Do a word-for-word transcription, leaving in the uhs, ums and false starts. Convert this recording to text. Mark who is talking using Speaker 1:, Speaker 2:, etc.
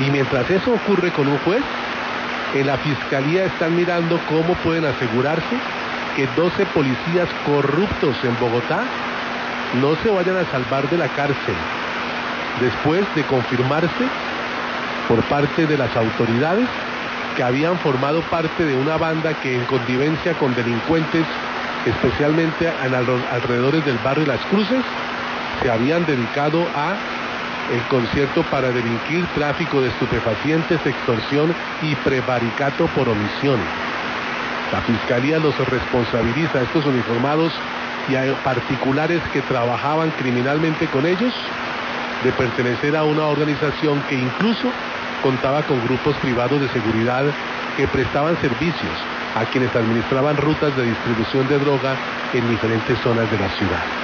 Speaker 1: Y mientras eso ocurre con un juez, en la fiscalía están mirando cómo pueden asegurarse que doce policías corruptos en Bogotá no se vayan a salvar de la cárcel, después de confirmarse por parte de las autoridades que habían formado parte de una banda que, en connivencia con delincuentes, especialmente en los alrededores del barrio Las Cruces, se habían dedicado a el concierto para delinquir, tráfico de estupefacientes, extorsión y prevaricato por omisión. La fiscalía los responsabiliza a estos uniformados y a particulares que trabajaban criminalmente con ellos de pertenecer a una organización que incluso contaba con grupos privados de seguridad que prestaban servicios a quienes administraban rutas de distribución de droga en diferentes zonas de la ciudad.